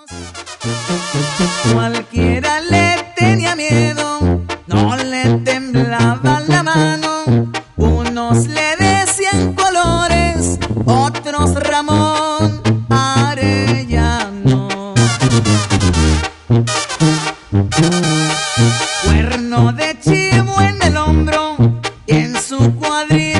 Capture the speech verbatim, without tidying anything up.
Cualquiera le tenía miedo, no le temblaba la mano. Unos le decían Colores, otros Ramón Arellano. Cuerno de chivo en el hombro y en su cuadrilla